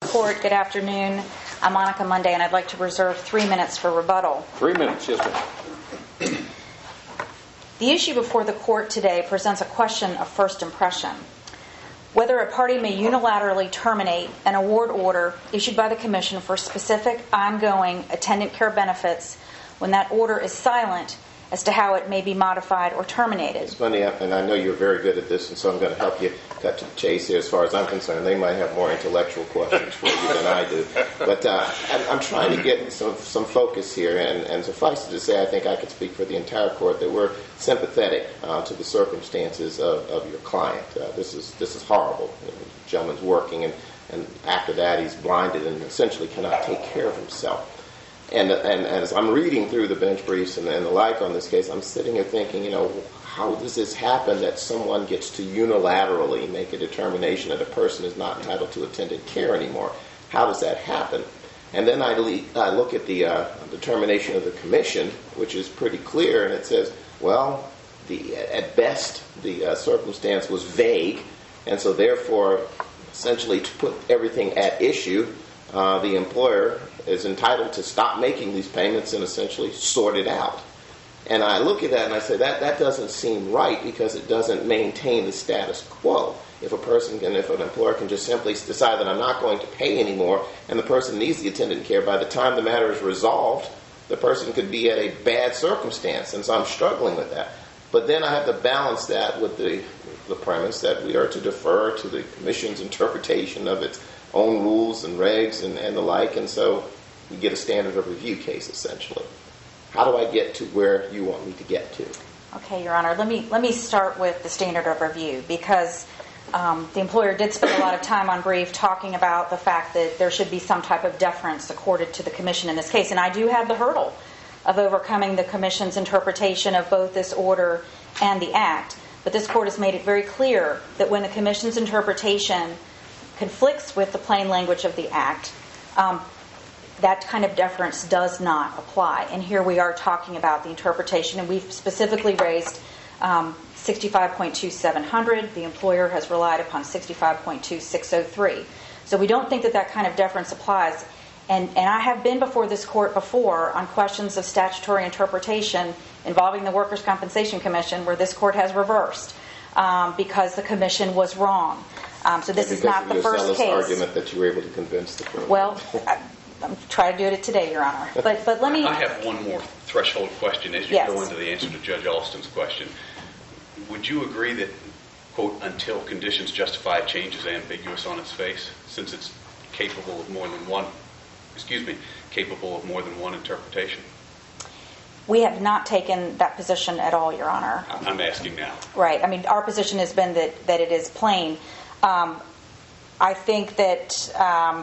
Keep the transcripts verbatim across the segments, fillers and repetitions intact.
Court. Good afternoon. I'm Monica Monday, and I'd like to reserve three minutes for rebuttal. Three minutes, yes, ma'am. The issue before the Court today presents a question of first impression. Whether a party may unilaterally terminate an award order issued by the Commission for specific ongoing attendant care benefits when that order is silent as to how it may be modified or terminated. It's funny, and I know you're very good at this, and so I'm going to help you cut to the chase here. As far as I'm concerned, they might have more intellectual questions for you than I do. But uh, I'm, I'm trying to get some some focus here, and, and suffice it to say, I think I can speak for the entire Court that we're sympathetic uh, to the circumstances of, of your client. Uh, this is this is horrible. The gentleman's working, and, and after that, he's blinded and essentially cannot take care of himself. And, and as I'm reading through the bench briefs and, and the like on this case, I'm sitting here thinking, you know, how does this happen that someone gets to unilaterally make a determination that a person is not entitled to attendant care anymore? How does that happen? And then I, le- I look at the uh, determination of the Commission, which is pretty clear, and it says, well, the, at best, the uh, circumstance was vague, and so therefore, essentially, to put everything at issue, uh, the employer is entitled to stop making these payments and essentially sort it out. And I look at that and I say, that, that doesn't seem right because it doesn't maintain the status quo. If a person can, if an employer can just simply decide that I'm not going to pay anymore and the person needs the attendant care, by the time the matter is resolved, the person could be at a bad circumstance. And so I'm struggling with that. But then I have to balance that with the, the premise that we are to defer to the Commission's interpretation of its own rules and regs and, and the like, and so you get a standard of review case, essentially. How do I get to where you want me to get to? Okay, Your Honor, let me let me start with the standard of review, because um, the employer did spend a lot of time on brief talking about the fact that there should be some type of deference accorded to the Commission in this case, and I do have the hurdle of overcoming the Commission's interpretation of both this order and the Act, but this Court has made it very clear that when the Commission's interpretation conflicts with the plain language of the Act, um, that kind of deference does not apply. And here we are talking about the interpretation, and we've specifically raised um, sixty-five point two seven hundred. The employer has relied upon sixty-five point two six oh three. So we don't think that that kind of deference applies. And, and I have been before this Court before on questions of statutory interpretation involving the Workers' Compensation Commission, where this Court has reversed um, because the Commission was wrong. Um, so this is not the first case. Argument that you were able to convince the Court. Well, I, I'm trying to do it today, Your Honor. But but let me. I have one more threshold question as you yes. go into the answer to Judge Alston's question. Would you agree that, quote, until conditions justify a change is ambiguous on its face, since it's capable of more than one, excuse me, capable of more than one interpretation? We have not taken that position at all, Your Honor. I'm asking now. Right. I mean, our position has been that, that it is plain. Um, I think that um,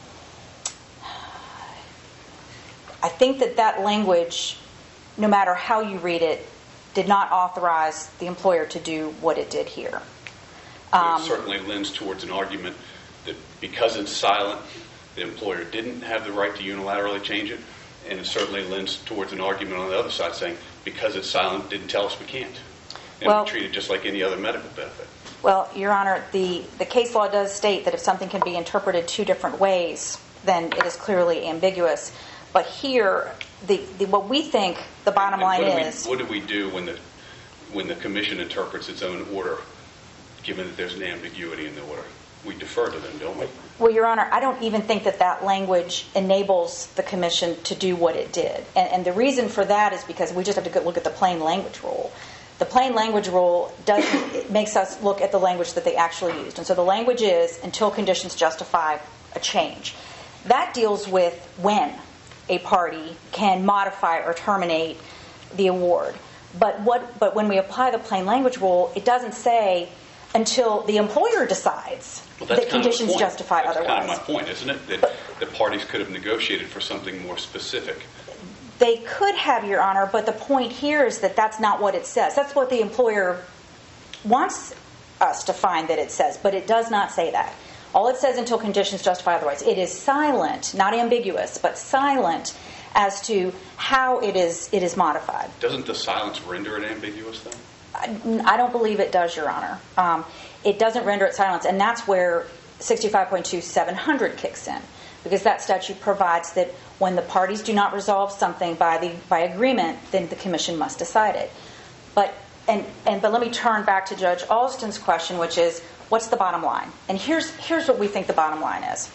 I think that that language, no matter how you read it, did not authorize the employer to do what it did here. Um, it certainly lends towards an argument that because it's silent, the employer didn't have the right to unilaterally change it, and it certainly lends towards an argument on the other side saying because it's silent, didn't tell us we can't. And well, we treat it just like any other medical benefit. Well, Your Honor, the, the case law does state that if something can be interpreted two different ways, then it is clearly ambiguous. But here, the, the what we think the bottom and line what is... We, what do we do when the when the Commission interprets its own order, given that there's an ambiguity in the order? We defer to them, don't we? Well, Your Honor, I don't even think that that language enables the Commission to do what it did. And, and the reason for that is because we just have to look at the plain language rule. The plain language rule does it makes us look at the language that they actually used. And so the language is, until conditions justify a change. That deals with when a party can modify or terminate the award. But what? But when we apply the plain language rule, it doesn't say until the employer decides well, that conditions justify that's otherwise. That's kind of my point, isn't it? That but, the parties could have negotiated for something more specific. They could have, Your Honor, but the point here is that that's not what it says. That's what the employer wants us to find that it says, but it does not say that. All it says, until conditions justify otherwise. It is silent, not ambiguous, but silent as to how it is it is modified. Doesn't the silence render it ambiguous, then? I, I don't believe it does, Your Honor. Um, it doesn't render it silence, and that's where sixty-five point two seven hundred kicks in, because that statute provides that when the parties do not resolve something by the by agreement, then the commission must decide it. But and and but let me turn back to Judge Alston's question, which is, what's the bottom line? And here's here's what we think the bottom line is.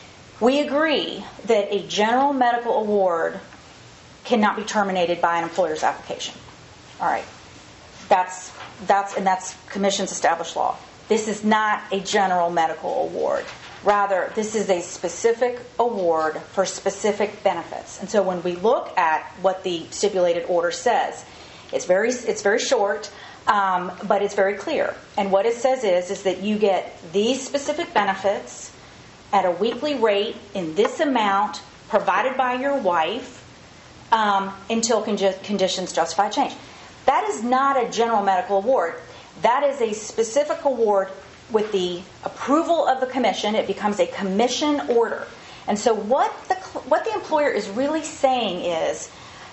We agree that a general medical award cannot be terminated by an employer's application. All right. That's that's and that's commission's established law. This is not a general medical award. Rather, this is a specific award for specific benefits. And so when we look at what the stipulated order says, it's very it's very short, um, but it's very clear. And what it says is, is that you get these specific benefits at a weekly rate in this amount provided by your wife um, until con- conditions justify change. That is not a general medical award. That is a specific award with the approval of the commission. It becomes a commission order. And so what the what the employer is really saying is,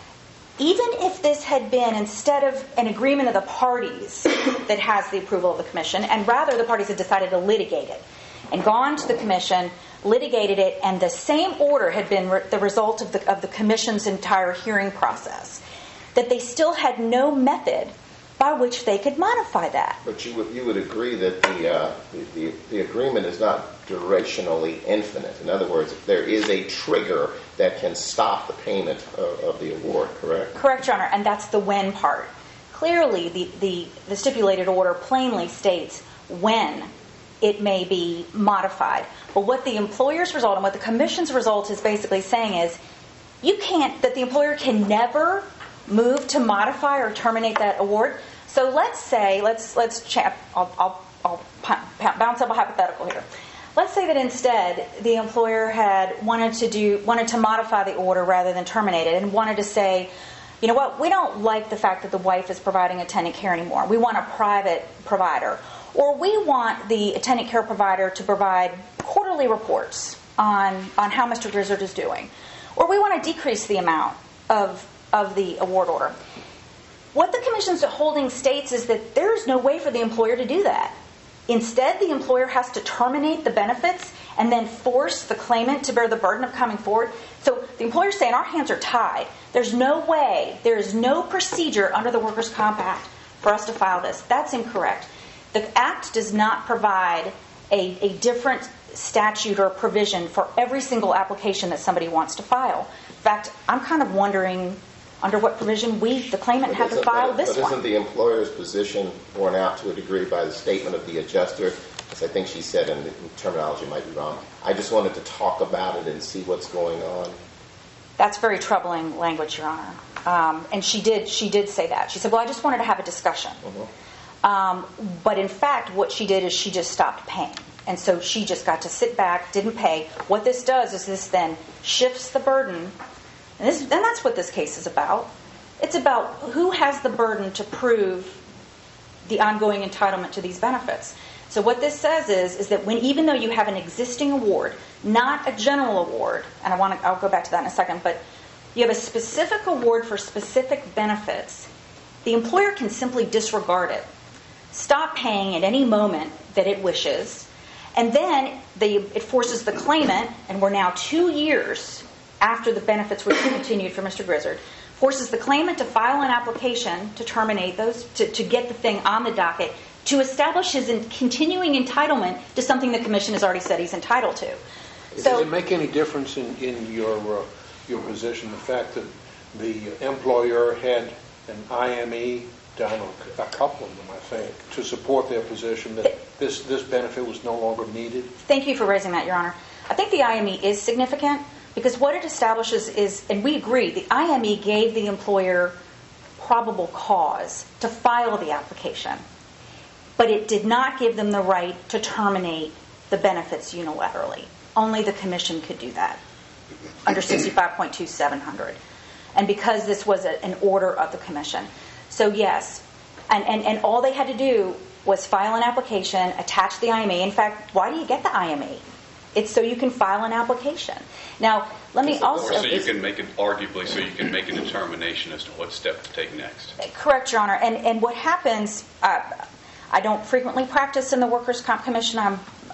even if this had been, instead of an agreement of the parties that has the approval of the commission, and rather the parties had decided to litigate it and gone to the commission, litigated it, and the same order had been re- the result of the of the commission's entire hearing process, that they still had no method by which they could modify that. But you would you would agree that the, uh, the, the the agreement is not durationally infinite. In other words, there is a trigger that can stop the payment of, of the award, correct? Correct, Your Honor, and that's the when part. Clearly, the, the, the stipulated order plainly states when it may be modified. But what the employer's result and what the commission's result is basically saying is, you can't, that the employer can never move to modify or terminate that award. So let's say, let's let's chat. I'll, I'll, I'll bounce up a hypothetical here. Let's say that instead the employer had wanted to do wanted to modify the order rather than terminate it, and wanted to say, you know what, we don't like the fact that the wife is providing attendant care anymore. We want a private provider, or we want the attendant care provider to provide quarterly reports on on how Mister Grizzard is doing, or we want to decrease the amount of of the award order. What the commission's holding states is that there is no way for the employer to do that. Instead, the employer has to terminate the benefits and then force the claimant to bear the burden of coming forward. So the employer's saying, our hands are tied. There's no way, there is no procedure under the Workers' Comp Act for us to file this. That's incorrect. The Act does not provide a, a different statute or provision for every single application that somebody wants to file. In fact, I'm kind of wondering under what provision we, the claimant, But had to isn't- file but, this but one. isn't the employer's position borne out to a degree by the statement of the adjuster? As I think she said, and the terminology might be wrong, I just wanted to talk about it and see what's going on. That's very troubling language, Your Honor. Um, and she did she did say that. She said, well, I just wanted to have a discussion. Uh-huh. Um, but in fact, what she did is she just stopped paying. And so she just got to sit back, didn't pay. What this does is this then shifts the burden. And, this, and that's what this case is about. It's about who has the burden to prove the ongoing entitlement to these benefits. So what this says is, is that when, even though you have an existing award, not a general award, and I want to, I'll go back to that in a second, but you have a specific award for specific benefits, the employer can simply disregard it, stop paying at any moment that it wishes, and then they, it forces the claimant, and we're now two years after the benefits were continued for Mister Grizzard, forces the claimant to file an application to terminate those, to, to get the thing on the docket, to establish his in, continuing entitlement to something the commission has already said he's entitled to. Does So, it make any difference in, in your uh, your position, the fact that the employer had an I M E done, or a couple of them, I think, to support their position that this, this benefit was no longer needed? Thank you for raising that, Your Honor. I think the I M E is significant because what it establishes is, and we agree, the I M E gave the employer probable cause to file the application, but it did not give them the right to terminate the benefits unilaterally. Only the commission could do that under sixty-five point two seven hundred. And because this was a, an order of the commission. So yes, and, and, and all they had to do was file an application, attach the I M E. In fact, why do you get the I M E? It's so you can file an application. Now, let me also... Or so you can make it, arguably, so you can make a determination as to what step to take next. Correct, Your Honor. And, and what happens... Uh, I don't frequently practice in the Workers' Comp Commission. I'm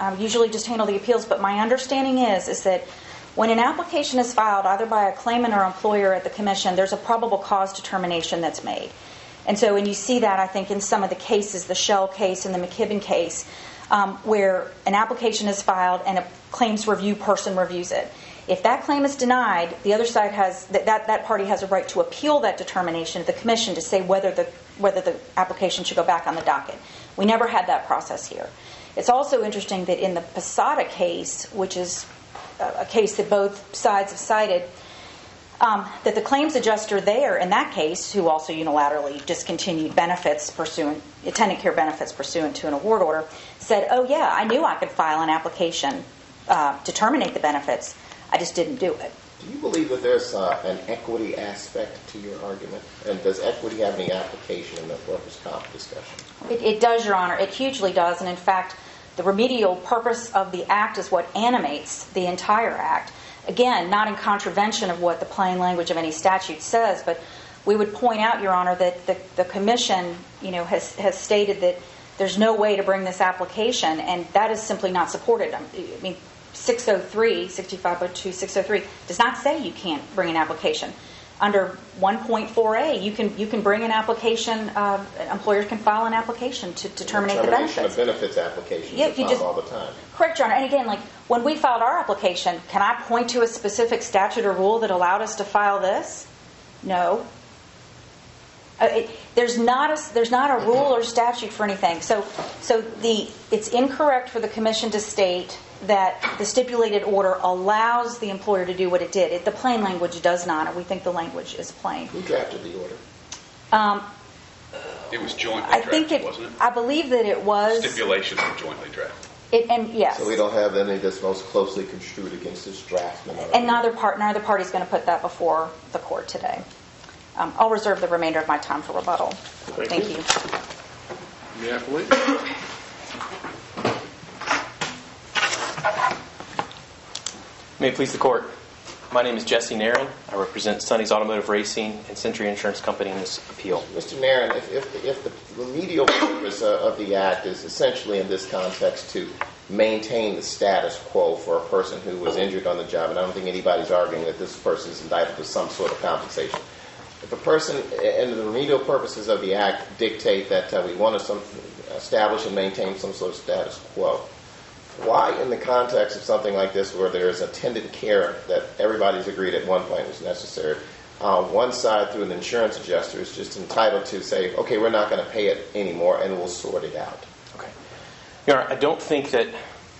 um, usually just handle the appeals, but my understanding is is that when an application is filed either by a claimant or employer at the commission, there's a probable cause determination that's made. And so, and you see that, I think, in some of the cases, the Shell case and the McKibben case, um, where an application is filed and a claims review person reviews it. If that claim is denied, the other side has that, that that party has a right to appeal that determination to the commission to say whether the whether the application should go back on the docket. We never had that process here. It's also interesting that in the Posada case, which is a case that both sides have cited, um, that the claims adjuster there in that case, who also unilaterally discontinued benefits pursuant, attendant care benefits pursuant to an award order, said, oh yeah, I knew I could file an application uh, to terminate the benefits. I just didn't do it. Do you believe that there's uh, an equity aspect to your argument? And does equity have any application in the workers' comp discussion? It, it does, Your Honor. It hugely does. And in fact, the remedial purpose of the Act is what animates the entire Act. Again, not in contravention of what the plain language of any statute says, but we would point out, Your Honor, that the, the Commission, you know, has, has stated that there's no way to bring this application, and that is simply not supported. I mean, six oh three, sixty-five oh two, six oh three does not say you can't bring an application. Under one point four A, you can you can bring an application. Uh, employers can file an application to, to terminate the benefits. Of benefits applications yeah, are you filed just, all the time. Correct, Your Honor. And again, like when we filed our application, can I point to a specific statute or rule that allowed us to file this? No. Uh, it, there's not a there's not a rule or statute for anything. So so the it's incorrect for the Commission to state that the stipulated order allows the employer to do what it did. It, the plain language does not, and we think the language is plain. Who drafted the order? Um, It was jointly I drafted, think it. wasn't it? I believe that it was. Stipulations were jointly drafted. It, and yes. So we don't have any that's most closely construed against this draftsman. And neither part, neither party is going to put that before the court today. Um, I'll reserve the remainder of my time for rebuttal. Thank, Thank you. you. The appellate. May it please the Court. My name is Jesse Nairn. I represent Sonny's Automotive Racing and Century Insurance Company in this appeal. Mister Nairn, if, if, if the remedial purpose uh, of the Act is essentially in this context to maintain the status quo for a person who was injured on the job, and I don't think anybody's arguing that this person is entitled to some sort of compensation. If a person, and the remedial purposes of the Act dictate that uh, we want to some, establish and maintain some sort of status quo, why, in the context of something like this where there is attendant care that everybody's agreed at one point was necessary, uh, one side through an insurance adjuster is just entitled to say, okay, we're not going to pay it anymore and we'll sort it out? Okay. Your Honor, I don't think that...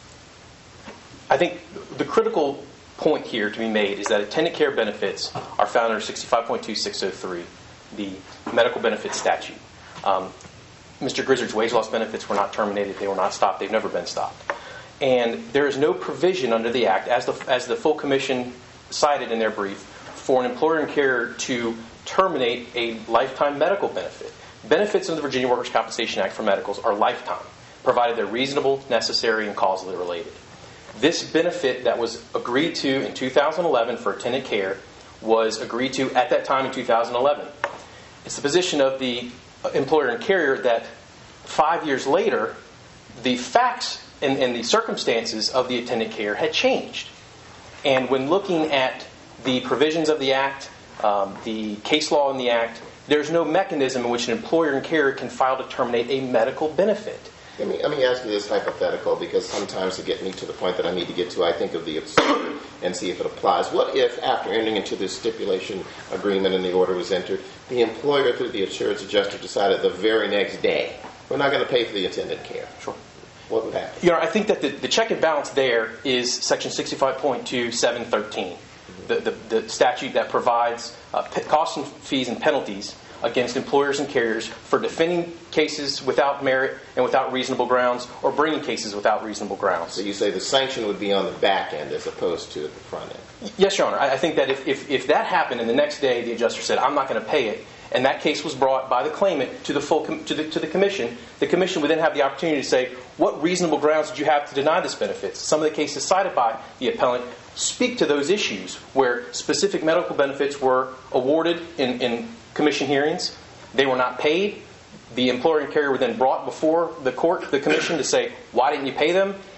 I think the critical point here to be made is that attendant care benefits are found under sixty-five point two six oh three, the medical benefits statute. Um, Mister Grizzard's wage loss benefits were not terminated. They were not stopped. They've never been stopped. And there is no provision under the Act, as the, as the full commission cited in their brief, for an employer and carrier to terminate a lifetime medical benefit. Benefits under the Virginia Workers' Compensation Act for medicals are lifetime, provided they're reasonable, necessary, and causally related. This benefit that was agreed to in two thousand eleven for attendant care was agreed to at that time in two thousand eleven. It's the position of the employer and carrier that five years later, the facts and, and the circumstances of the attendant care had changed. And when looking at the provisions of the Act, um, the case law in the Act, there's no mechanism in which an employer and carrier can file to terminate a medical benefit. Let me, let me ask you this hypothetical, because sometimes to get me to the point that I need to get to, I think of the absurd and see if it applies. What if, after entering into this stipulation agreement and the order was entered, the employer, through the insurance adjuster, decided the very next day, we're not going to pay for the attendant care? Sure. What would happen? You know, I think that the, the check and balance there is Section sixty-five point two seven thirteen, the, the, the statute that provides uh, p- costs and fees and penalties against employers and carriers for defending cases without merit and without reasonable grounds, or bringing cases without reasonable grounds. So you say the sanction would be on the back end as opposed to at the front end? Yes, Your Honor. I, I think that if, if, if that happened and the next day the adjuster said, I'm not going to pay it, and that case was brought by the claimant to the full com- to the to the commission, the commission would then have the opportunity to say, what reasonable grounds did you have to deny this benefit? Some of the cases cited by the appellant speak to those issues where specific medical benefits were awarded in, in commission hearings. They were not paid. The employer and carrier were then brought before the court, the commission, to say, why didn't you pay them?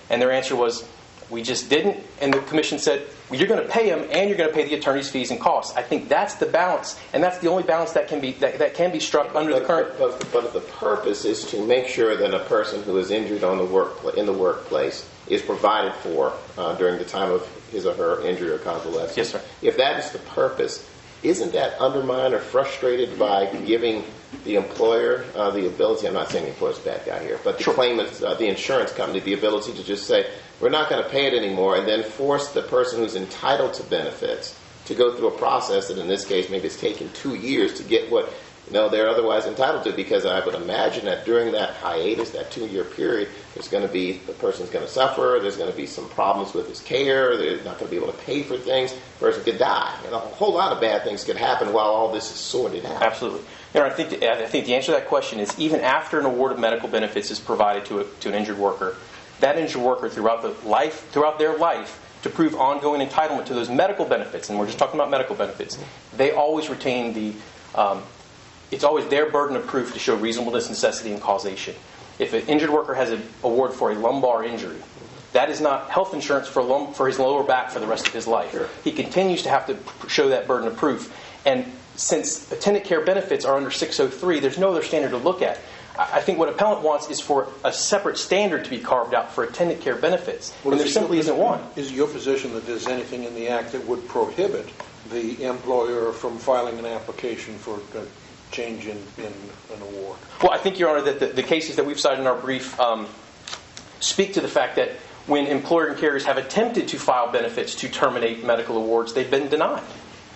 And their answer was, we just didn't. And the commission said, well, you're going to pay them and you're going to pay the attorney's fees and costs. I think that's the balance, and that's the only balance that can be that, that can be struck under but, the current. But, but, but the purpose is to make sure that a person who is injured on the work in the workplace is provided for uh, during the time of his or her injury or convalescence. Yes, sir. If that is the purpose, isn't that undermined or frustrated by giving the employer uh, the ability, I'm not saying the employer's a bad guy here, but the Sure. claimant, uh, the insurance company, the ability to just say, we're not going to pay it anymore, and then force the person who's entitled to benefits to go through a process that in this case maybe it's taken two years to get what you know they're otherwise entitled to, because I would imagine that during that hiatus, that two-year period, there's going to be, the person's going to suffer, there's going to be some problems with his care, they're not going to be able to pay for things, the person could die, and a whole lot of bad things could happen while all this is sorted out. Absolutely. You know, I think the, I think the answer to that question is even after an award of medical benefits is provided to a, to an injured worker, that injured worker throughout the life throughout their life to prove ongoing entitlement to those medical benefits, and we're just talking about medical benefits, they always retain the. Um, it's always their burden of proof to show reasonableness, necessity, and causation. If an injured worker has an award for a lumbar injury, that is not health insurance for lum- for his lower back for the rest of his life. Sure. He continues to have to pr- show that burden of proof, and since attendant care benefits are under six oh three, there's no other standard to look at. I think what appellant wants is for a separate standard to be carved out for attendant care benefits, Well, and there is it simply your- isn't one. Is it your position that there's anything in the Act that would prohibit the employer from filing an application for a change in, in an award? Well, I think, Your Honor, that the, the cases that we've cited in our brief um, speak to the fact that when employer and carriers have attempted to file benefits to terminate medical awards, they've been denied.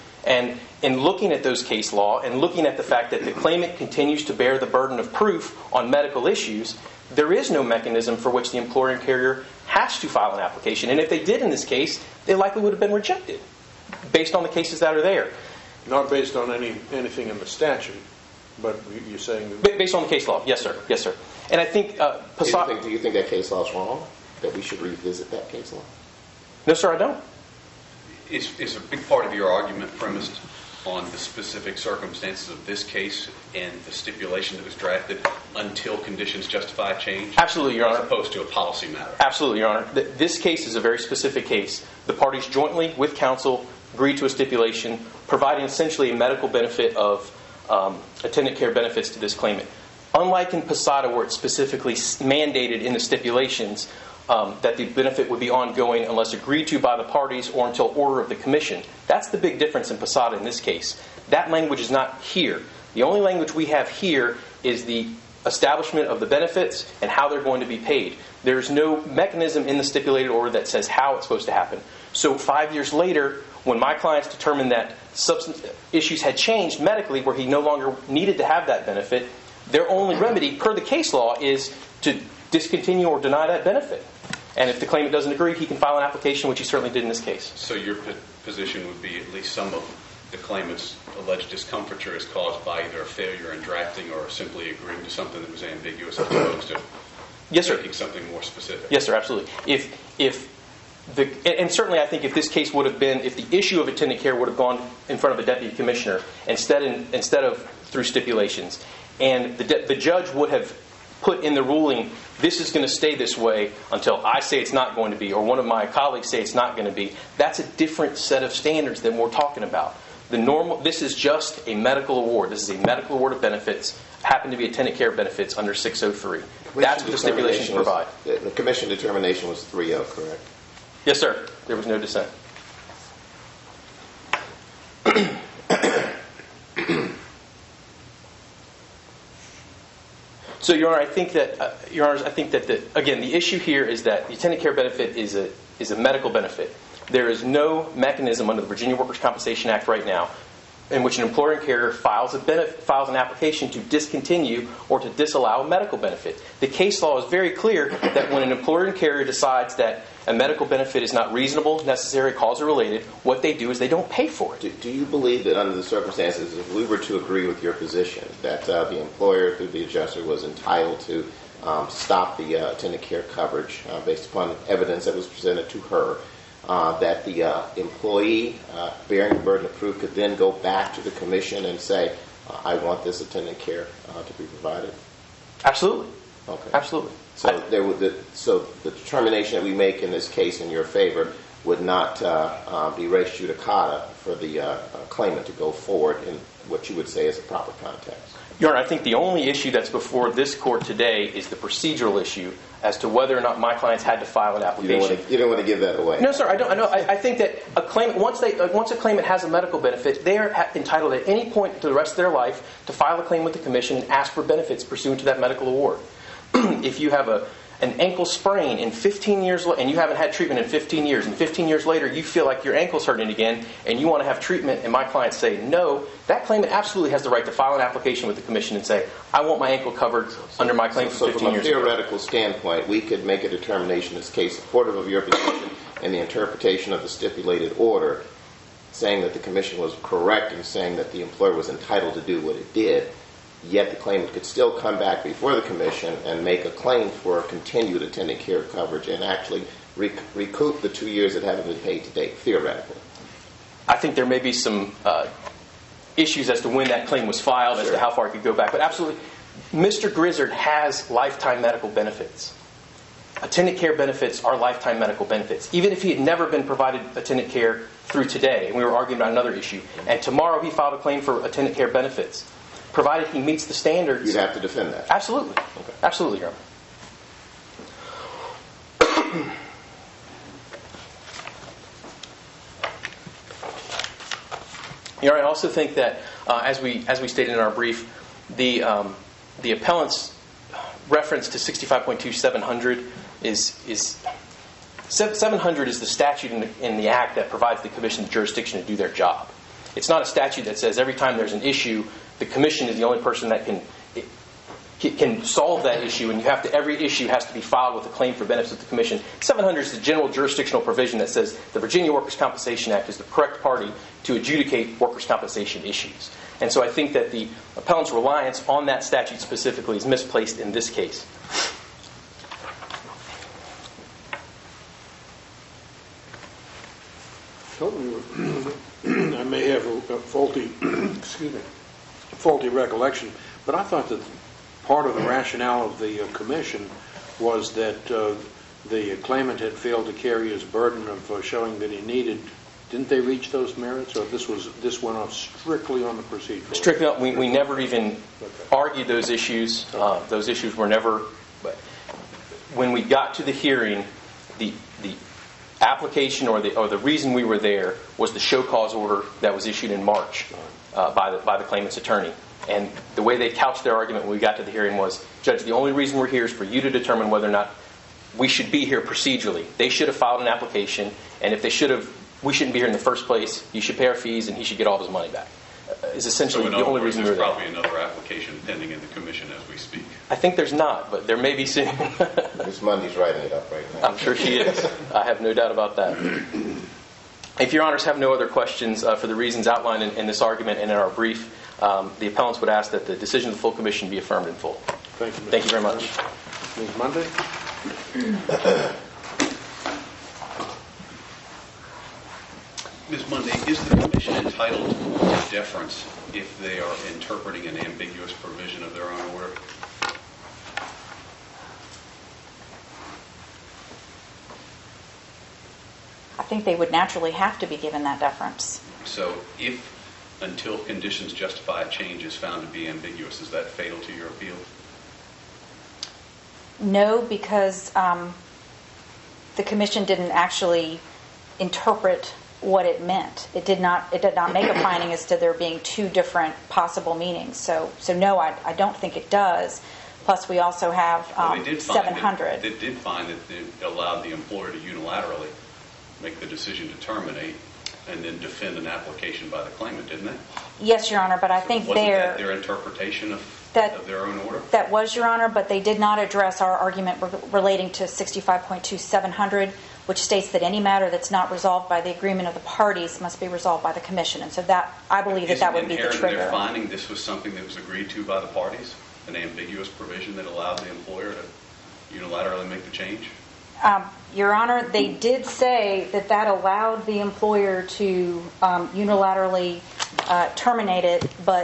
And in looking at those case law and looking at the fact that the claimant continues to bear the burden of proof on medical issues, there is no mechanism for which the employer and carrier has to file an application. And if they did in this case, they likely would have been rejected based on the cases that are there. Not based on any anything in the statute, but you're saying... Ba- Based on the case law, yes, sir. Yes, sir. And I think... Uh, Do you Posada- think, do you think that case law is wrong? That we should revisit that case law? No, sir, I don't. Is, is a big part of your argument premised on the specific circumstances of this case and the stipulation that was drafted until conditions justify change? Absolutely, Your Honor. As opposed to a policy matter? Absolutely, Your Honor. Th- This case is a very specific case. The parties jointly, with counsel, agreed to a stipulation providing essentially a medical benefit of um, attendant care benefits to this claimant. Unlike in Posada, where it's specifically s- mandated in the stipulations um, that the benefit would be ongoing unless agreed to by the parties or until order of the commission. That's the big difference in Posada in this case. That language is not here. The only language we have here is the establishment of the benefits and how they're going to be paid. There's no mechanism in the stipulated order that says how it's supposed to happen. So five years later, when my clients determined that substance issues had changed medically where he no longer needed to have that benefit, their only remedy, per the case law, is to discontinue or deny that benefit. And if the claimant doesn't agree, he can file an application, which he certainly did in this case. So your p- position would be at least some of the claimant's alleged discomfiture is caused by either a failure in drafting or simply agreeing to something that was ambiguous as opposed to Yes, sir. making something more specific? Yes, sir, absolutely. If if the and certainly, I think if this case would have been, if the issue of attendant care would have gone in front of a deputy commissioner instead in, instead of through stipulations, and the de- the judge would have put in the ruling, this is going to stay this way until I say it's not going to be, or one of my colleagues say it's not going to be. That's a different set of standards than we're talking about. The normal. This is just a medical award. This is a medical award of benefits. Happen to be attendant care benefits under six oh three. That's what the stipulations was- provide. The, the commission determination was three oh, correct? Yes, sir. There was no dissent. So, Your Honor, I think that uh, Your Honor, I think that the, again, the issue here is that the attendant care benefit is a is a medical benefit. There is no mechanism under the Virginia Workers' Compensation Act right now in which an employer and carrier files a benefit, files an application to discontinue or to disallow a medical benefit. The case law is very clear that when an employer and carrier decides that a medical benefit is not reasonable, necessary, causal related, what they do is they don't pay for it. Do, do you believe that under the circumstances, if we were to agree with your position, that uh, the employer through the adjuster was entitled to um, stop the uh, attendant care coverage uh, based upon evidence that was presented to her, uh, that the uh, employee uh, bearing the burden of proof could then go back to the commission and say, uh, I want this attendant care uh, to be provided? Absolutely. Okay. Absolutely. So I- there would, the, so the determination that we make in this case in your favor would not uh, uh, be res judicata for the uh, uh, claimant to go forward in what you would say is a proper context. Your Honor, I think the only issue that's before this court today is the procedural issue as to whether or not my clients had to file an You don't application. want to, you don't want to give that away. No, sir. I don't. I know. I, I think that a claim once they uh, once a claimant has a medical benefit, they are ha- entitled at any point to the rest of their life to file a claim with the commission and ask for benefits pursuant to that medical award. If you have a an ankle sprain in fifteen years, and you haven't had treatment in fifteen years, and fifteen years later you feel like your ankle's hurting again, and you want to have treatment, and my clients say no, that claimant absolutely has the right to file an application with the commission and say, I want my ankle covered under my claim So, for so fifteen from a years. theoretical standpoint, we could make a determination in this case supportive of your position and the interpretation of the stipulated order, saying that the commission was correct in saying that the employer was entitled to do what it did, yet the claimant could still come back before the commission and make a claim for continued attendant care coverage and actually rec- recoup the two years that haven't been paid to date, theoretically. I think there may be some uh, issues as to when that claim was filed, as Sure. to how far it could go back. But absolutely, Mister Grizzard has lifetime medical benefits. Attendant care benefits are lifetime medical benefits. Even if he had never been provided attendant care through today, and we were arguing about another issue, and tomorrow he filed a claim for attendant care benefits, provided he meets the standards. You'd have to defend that. Absolutely. Absolutely, Your Honor. Your Honor, I also think that, uh, as we as we stated in our brief, the um, the appellant's reference to sixty-five point two seven hundred is is seven hundred is the statute in the, in the Act that provides the commission the jurisdiction to do their job. It's not a statute that says every time there's an issue, the commission is the only person that can can solve that issue, and you have to every issue has to be filed with a claim for benefits of the commission. seven hundred is the general jurisdictional provision that says the Virginia Workers' Compensation Act is the correct party to adjudicate workers' compensation issues. And so I think that the appellant's reliance on that statute specifically is misplaced in this case. Help me with- I may have a a faulty, excuse me, faulty recollection, but I thought that part of the rationale of the uh, commission was that uh, the claimant had failed to carry his burden of uh, showing that he needed. Didn't they reach those merits, or this was this went off strictly on the procedural? Strictly, we, we never even Okay. argued those issues. Uh, those issues were never. But when we got to the hearing, the the application or the or the reason we were there was the show cause order that was issued in March uh, by the by the claimant's attorney. And the way they couched their argument when we got to the hearing was, Judge, the only reason we're here is for you to determine whether or not we should be here procedurally. They should have filed an application, and if they should have, we shouldn't be here in the first place. You should pay our fees, and he should get all of his money back. Uh, is essentially So in the other only words, reason we're there's there. probably another application pending in the commission as we speak. I think there's not, but there may be soon. Miz Mundy's writing it up right now. I'm sure she is. I have no doubt about that. If Your Honors have no other questions uh, for the reasons outlined in, in this argument and in our brief, um, the appellants would ask that the decision of the full commission be affirmed in full. Thank you, Mister Thank you very much. Miz Monday? Miz Monday, is the commission entitled to deference if they are interpreting an ambiguous provision of their own order? I think they would naturally have to be given that deference. So if until conditions justify a change is found to be ambiguous, is that fatal to your appeal? No, because um, the commission didn't actually interpret what it meant. It did not. It did not make a finding as to there being two different possible meanings. So, so no, I, I don't think it does. Plus, we also have Well, um, they did find seven hundred. That, they did find that it allowed the employer to unilaterally make the decision to terminate and then defend an application by the claimant, didn't they? Yes, Your Honor, but I think Wasn't there that their interpretation of, That- of their own order? that was, Your Honor, but they did not address our argument re- relating to sixty-five point two seven hundred, which states that any matter that's not resolved by the agreement of the parties must be resolved by the commission. And so that, I believe that that would be the Isn't inherent in their trigger. finding this was something that was agreed to by the parties, an ambiguous provision that allowed the employer to unilaterally make the change? Um, Your Honor, they did say that that allowed the employer to um, unilaterally uh, terminate it, but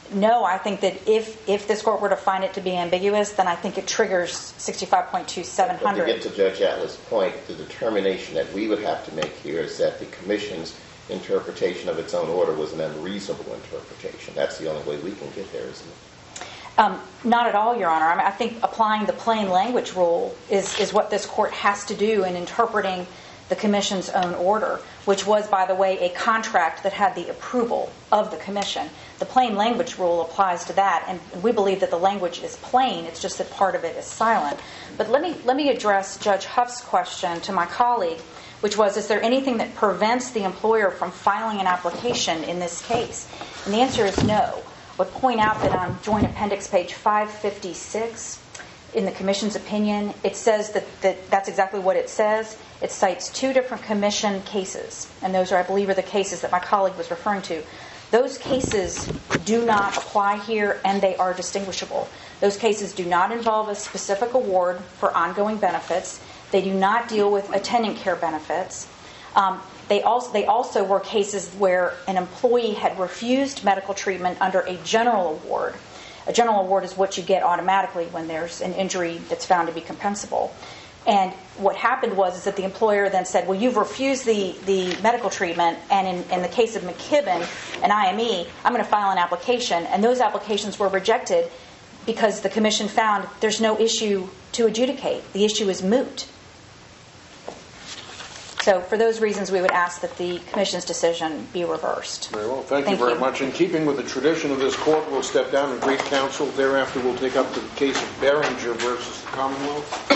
no, I think that if, if this court were to find it to be ambiguous, then I think it triggers sixty-five point two seven But to hundred. get to Judge Atlas' point, the determination that we would have to make here is that the Commission's interpretation of its own order was an unreasonable interpretation. That's the only way we can get there, isn't it? Um, not at all, Your Honor. I mean, I think applying the plain language rule is, is what this court has to do in interpreting the Commission's own order, which was, by the way, a contract that had the approval of the Commission. The plain language rule applies to that, and we believe that the language is plain. It's just that part of it is silent. But let me let me address Judge Huff's question to my colleague, which was, is there anything that prevents the employer from filing an application in this case? And the answer is no. I would point out that on Joint Appendix page five fifty-six, in the Commission's opinion, it says that, that that's exactly what it says. It cites two different Commission cases, and those are, I believe, are the cases that my colleague was referring to. Those cases do not apply here, and they are distinguishable. Those cases do not involve a specific award for ongoing benefits. They do not deal with attendant care benefits. Um, they also they also were cases where an employee had refused medical treatment under a general award. A general award is what you get automatically when there's an injury that's found to be compensable. And what happened was is that the employer then said, well, you've refused the, the medical treatment, and in, in the case of McKibben and I M E, I'm going to file an application. And those applications were rejected because the Commission found there's no issue to adjudicate. The issue is moot. So for those reasons, we would ask that the Commission's decision be reversed. Very well. Thank, Thank you very you. much. In keeping with the tradition of this court, we'll step down and greet counsel. Thereafter, we'll take up the case of Behringer versus the Commonwealth.